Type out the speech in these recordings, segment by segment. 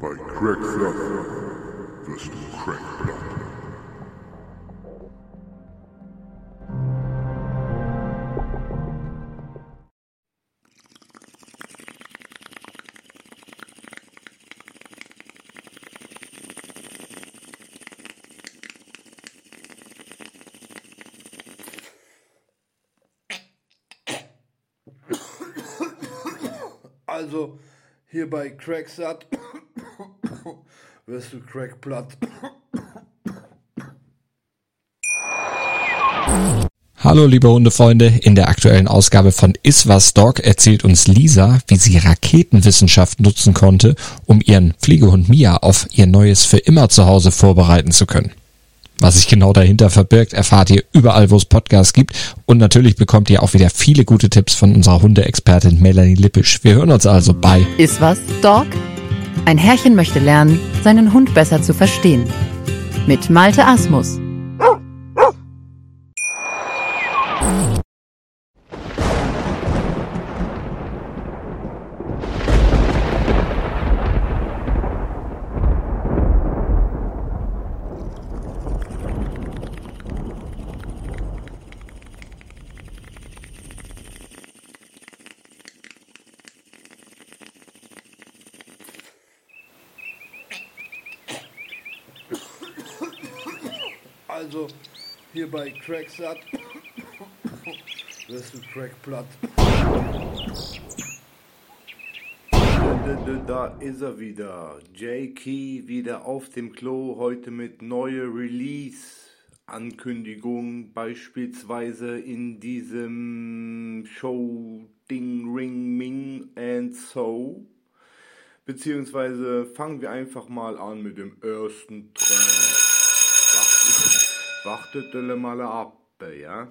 Bei Cracksack wirst du Crackblatt. Also, hier bei Cracksat wirst du Crackblatt. Hallo liebe Hundefreunde, in der aktuellen Ausgabe von Iswas Dog erzählt uns Lisa, wie sie Raketenwissenschaft nutzen konnte, um ihren Pflegehund Mia auf ihr neues für immer Zuhause vorbereiten zu können. Was sich genau dahinter verbirgt, erfahrt ihr überall, wo es Podcasts gibt, und natürlich bekommt ihr auch wieder viele gute Tipps von unserer Hundeexpertin Melanie Lippisch. Wir hören uns also bei Iswas Dog? Ein Herrchen möchte lernen, seinen Hund besser zu verstehen. Mit Malte Asmus. Also, hier bei Cracksat wirst du Crackblatt. Da ist er wieder. J-Key wieder auf dem Klo, heute mit neuer Release-Ankündigung, beispielsweise in diesem Show Ding Ring Ming and So. Beziehungsweise fangen wir einfach mal an mit dem ersten Track. Wartet mal ab, ja?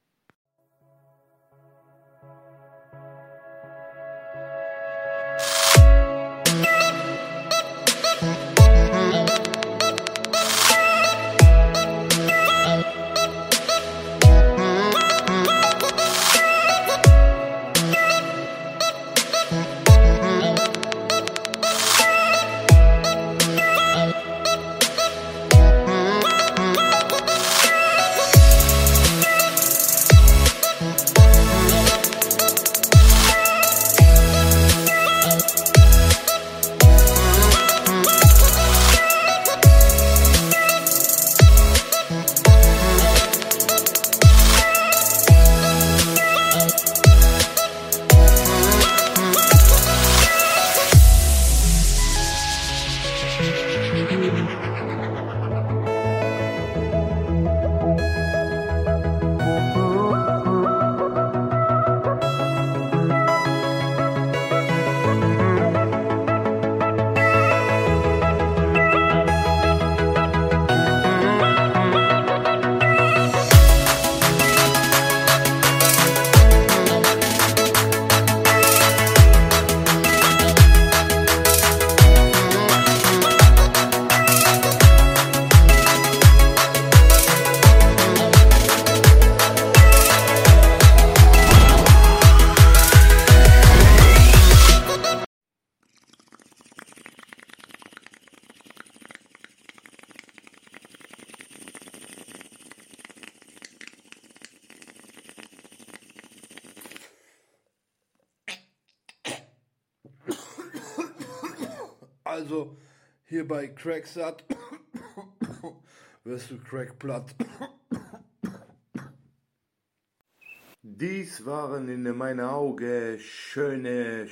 Also, hier bei Cracksat wirst du Crackblatt. Dies waren in meinen Augen schöne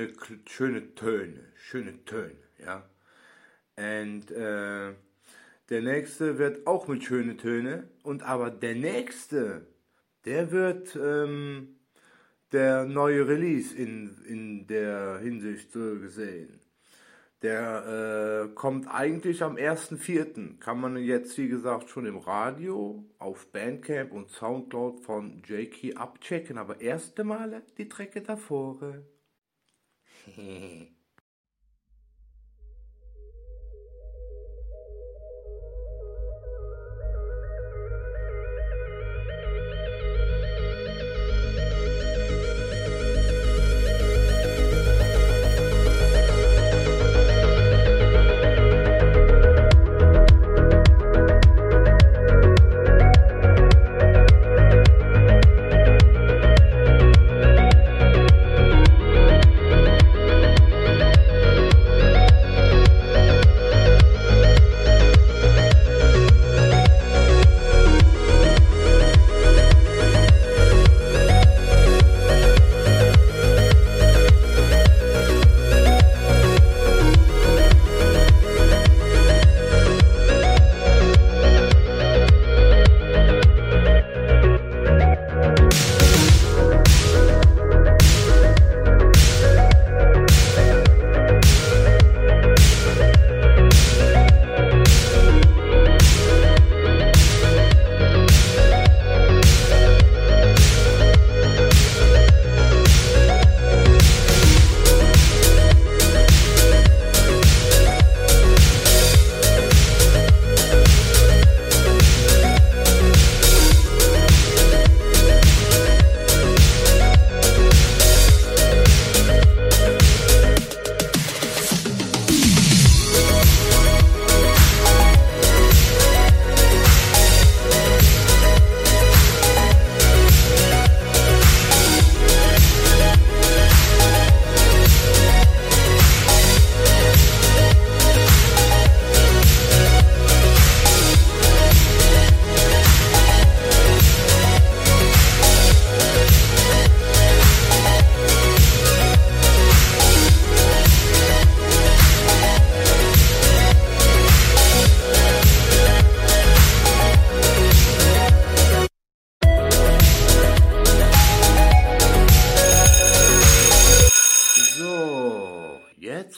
Töne, ja. Und der nächste wird auch mit schönen Tönen, und aber der nächste, der wird der neue Release in der Hinsicht so gesehen. Der kommt eigentlich am 1.4. Kann man jetzt, wie gesagt, schon im Radio, auf Bandcamp und Soundcloud von J-Key abchecken. Aber erste Male die Trecke davor.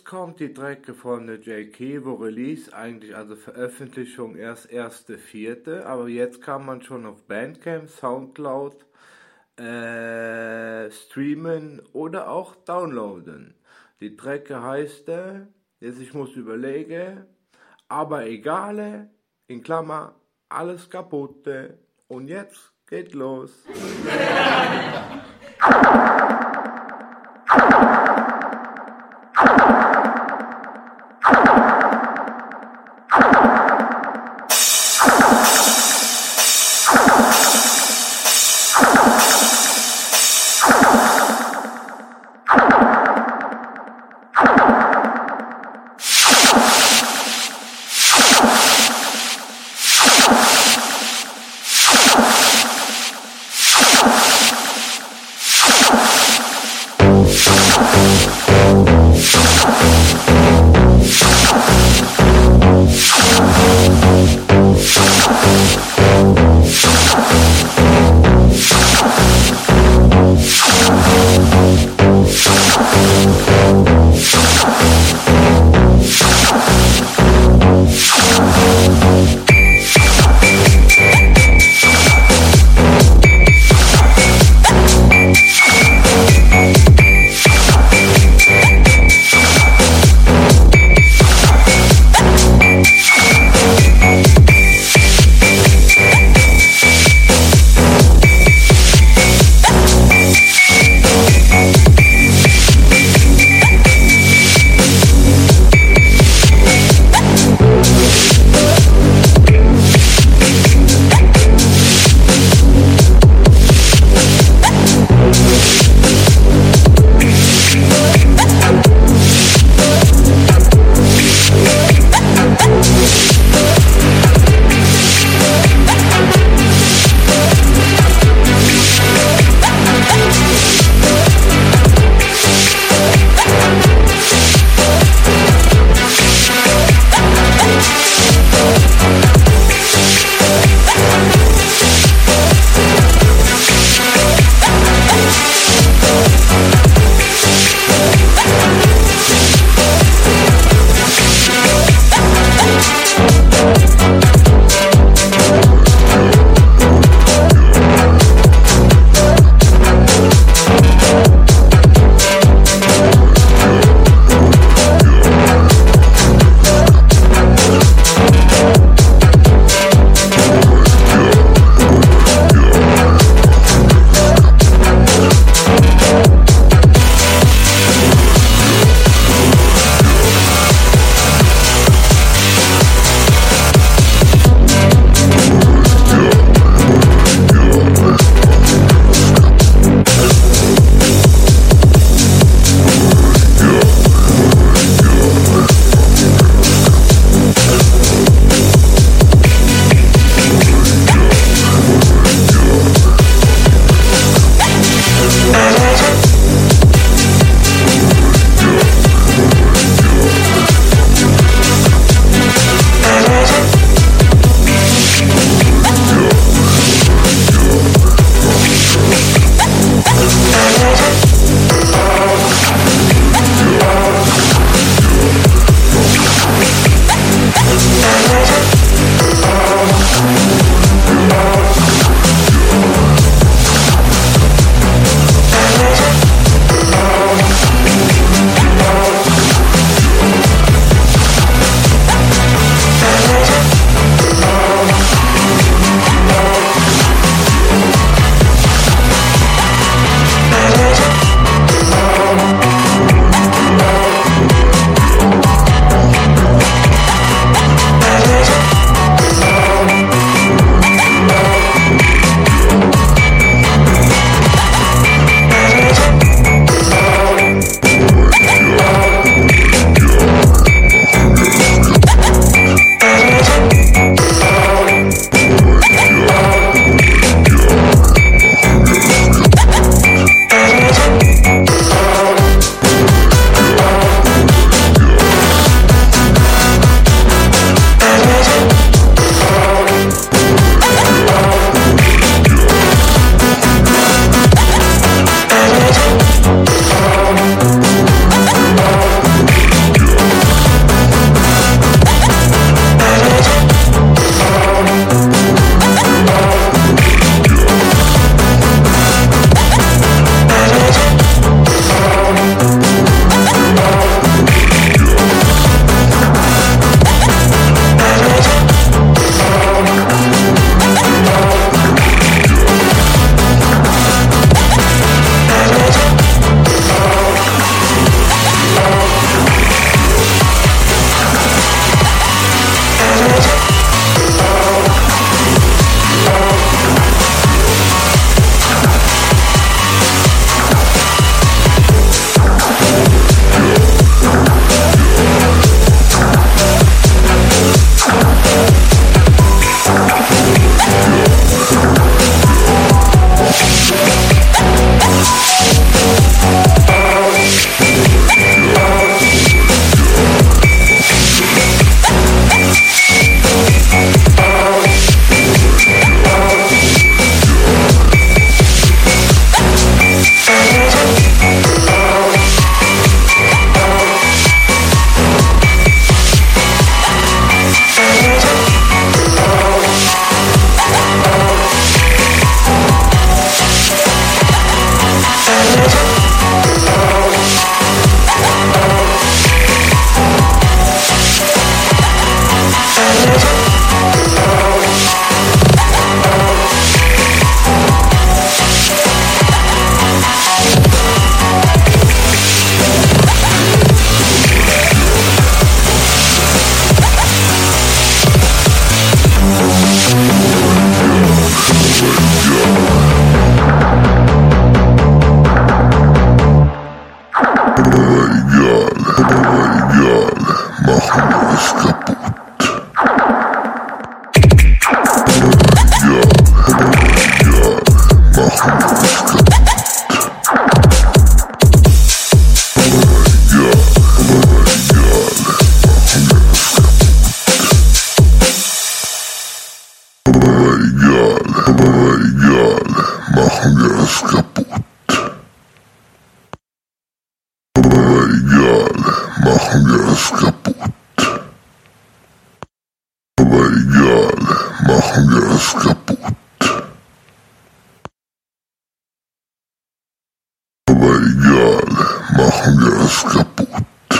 kommt die Drecke von der J.K., wo Release eigentlich, also Veröffentlichung erst 1.4., aber jetzt kann man schon auf Bandcamp, Soundcloud streamen oder auch downloaden. Die Drecke heißt, jetzt ich muss überlegen, aber egale, in Klammer, alles kaputte. Und jetzt geht los. egal, machen wir es kaputt. Aber egal, machen wir es kaputt.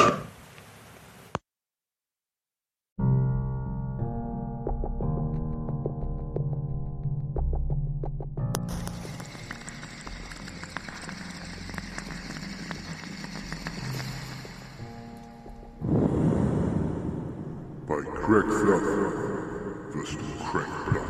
Bei Cracksack wirst du Crackblatt.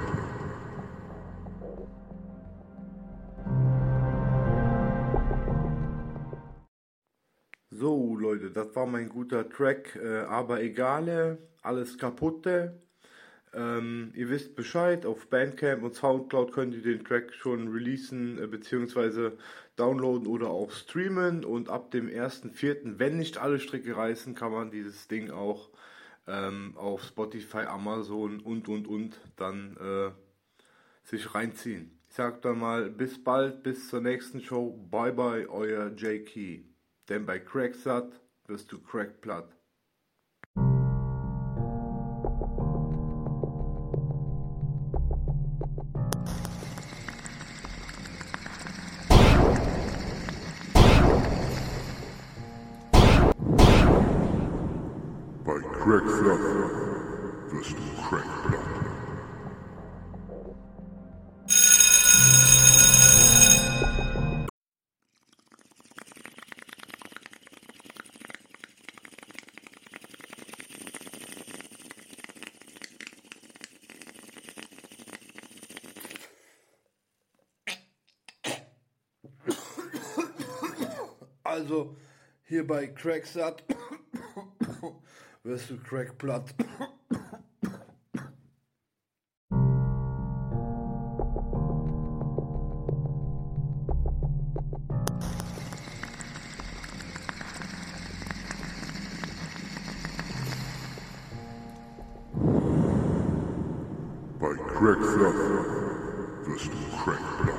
So Leute, das war mein guter Track, aber egale, alles kaputte. Ihr wisst Bescheid, auf Bandcamp und Soundcloud könnt ihr den Track schon releasen bzw. downloaden oder auch streamen, und ab dem 1.4., wenn nicht alle Stricke reißen, kann man dieses Ding auch auf Spotify, Amazon und dann sich reinziehen. Ich sag dann mal bis bald, bis zur nächsten Show, bye bye, euer J-Key. Denn bei Cracksack wirst du Crackblatt. Bei Cracksack wirst du Crackblatt. Also, hier bei Cracksack wirst du Crackblatt. Bei Cracksack wirst du Crackblatt.